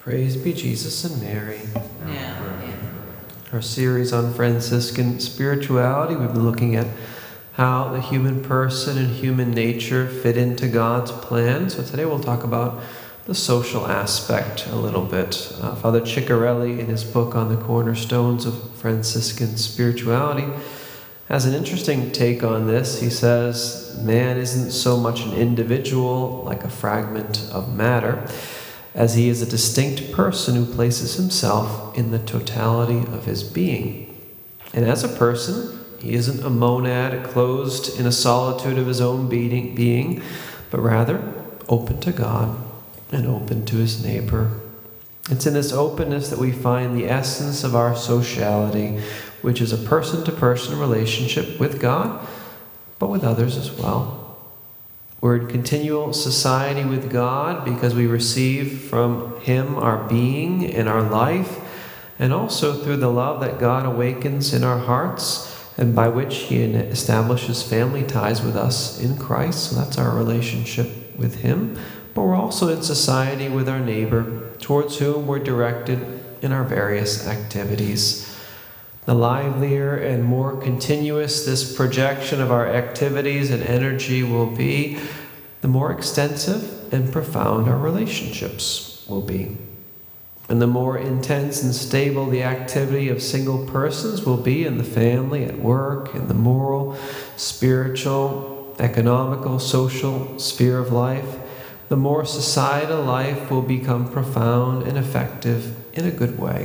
Praise be Jesus and Mary. Yeah. Our series on Franciscan spirituality, we've been looking at how the human person and human nature fit into God's plan. So today we'll talk about the social aspect a little bit. Father Ciccarelli, in his book on the cornerstones of Franciscan spirituality, has an interesting take on this. He says, man isn't so much an individual, like a fragment of matter, as he is a distinct person who places himself in the totality of his being. And as a person, he isn't a monad closed in a solitude of his own being, but rather open to God and open to his neighbor. It's in this openness that we find the essence of our sociality, which is a person-to-person relationship with God, but with others as well. We're in continual society with God because we receive from Him our being and our life, and also through the love that God awakens in our hearts and by which He establishes family ties with us in Christ. So that's our relationship with Him. But we're also in society with our neighbor, towards whom we're directed in our various activities. The livelier and more continuous this projection of our activities and energy will be, the more extensive and profound our relationships will be. And the more intense and stable the activity of single persons will be in the family, at work, in the moral, spiritual, economical, social sphere of life, the more societal life will become profound and effective in a good way.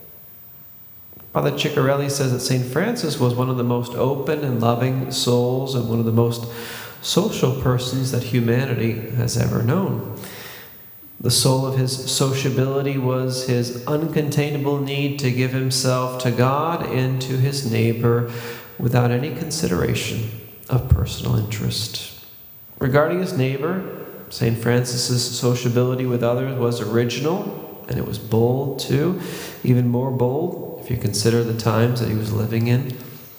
Father Ciccarelli says that St. Francis was one of the most open and loving souls and one of the most social persons that humanity has ever known. The soul of his sociability was his uncontainable need to give himself to God and to his neighbor without any consideration of personal interest. Regarding his neighbor, St. Francis's sociability with others was original, and it was bold too, even more bold if you consider the times that he was living in.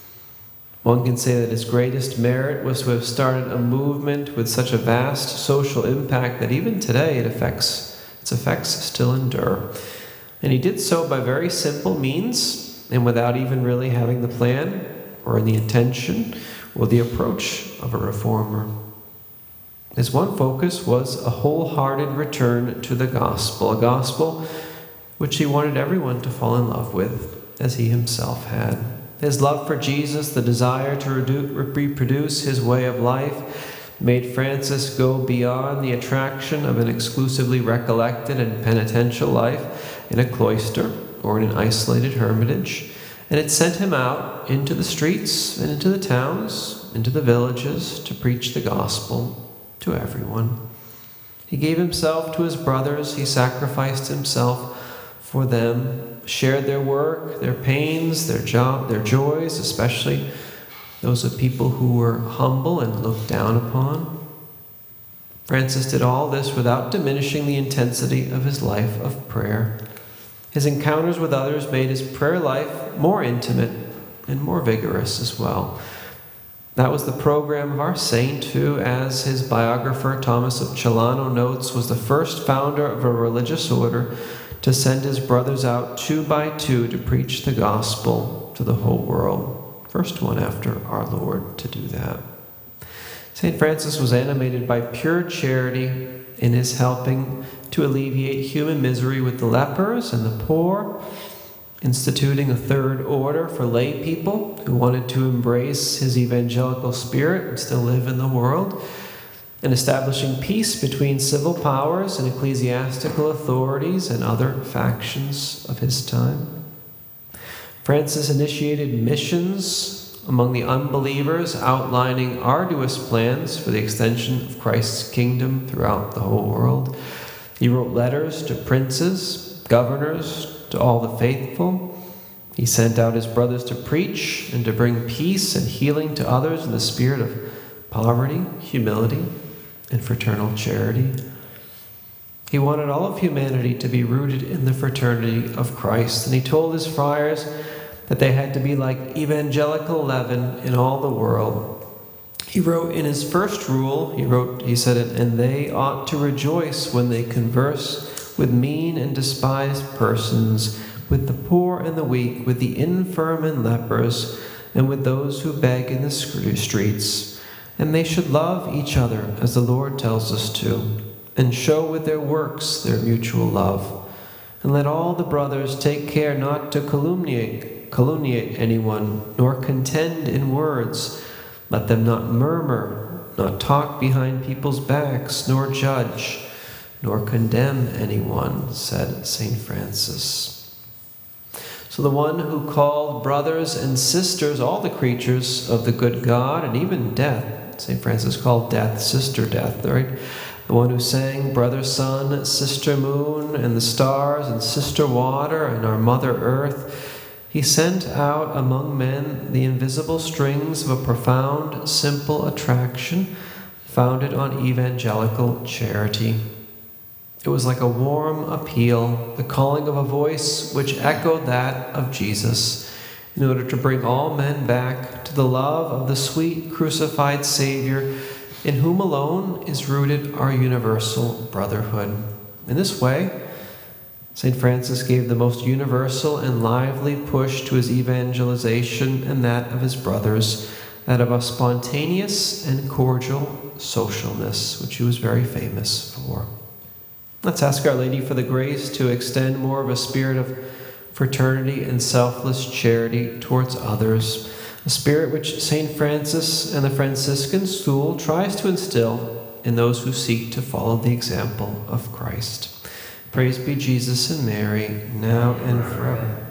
One can say that his greatest merit was to have started a movement with such a vast social impact that even today its effects still endure. And he did so by very simple means and without even really having the plan or the intention or the approach of a reformer. His one focus was a wholehearted return to the gospel, a gospel which he wanted everyone to fall in love with, as he himself had. His love for Jesus, the desire to reproduce his way of life, made Francis go beyond the attraction of an exclusively recollected and penitential life in a cloister or in an isolated hermitage, and it sent him out into the streets and into the towns, into the villages, to preach the gospel to everyone. He gave himself to his brothers, he sacrificed himself for them, shared their work, their pains, their joys, especially those of people who were humble and looked down upon. Francis did all this without diminishing the intensity of his life of prayer. His encounters with others made his prayer life more intimate and more vigorous as well. That was the program of our saint, who, as his biographer Thomas of Celano notes, was the first founder of a religious order to send his brothers out 2 by 2 to preach the gospel to the whole world. First one after our Lord to do that. St. Francis was animated by pure charity in his helping to alleviate human misery with the lepers and the poor, instituting a third order for lay people who wanted to embrace his evangelical spirit and still live in the world, and establishing peace between civil powers and ecclesiastical authorities and other factions of his time. Francis initiated missions among the unbelievers, outlining arduous plans for the extension of Christ's kingdom throughout the whole world. He wrote letters to princes, governors, to all the faithful. He sent out his brothers to preach and to bring peace and healing to others in the spirit of poverty, humility, and fraternal charity. He wanted all of humanity to be rooted in the fraternity of Christ, and he told his friars that they had to be like evangelical leaven in all the world. He wrote in his first rule, he said, and they ought to rejoice when they converse with mean and despised persons, with the poor and the weak, with the infirm and lepers, and with those who beg in the streets. And they should love each other as the Lord tells us to, and show with their works their mutual love. And let all the brothers take care not to calumniate anyone, nor contend in words. Let them not murmur, not talk behind people's backs, nor judge, nor condemn anyone, said St. Francis. So the one who called brothers and sisters, all the creatures of the good God, and even death, St. Francis called death sister death, right? The one who sang brother sun, sister moon, and the stars, and sister water, and our mother earth, he sent out among men the invisible strings of a profound, simple attraction founded on evangelical charity. It was like a warm appeal, the calling of a voice which echoed that of Jesus, in order to bring all men back to the love of the sweet crucified Savior, in whom alone is rooted our universal brotherhood. In this way, St. Francis gave the most universal and lively push to his evangelization and that of his brothers, that of a spontaneous and cordial socialness, which he was very famous for. Let's ask Our Lady for the grace to extend more of a spirit of fraternity and selfless charity towards others, a spirit which St. Francis and the Franciscan school tries to instill in those who seek to follow the example of Christ. Praise be Jesus and Mary, now and forever.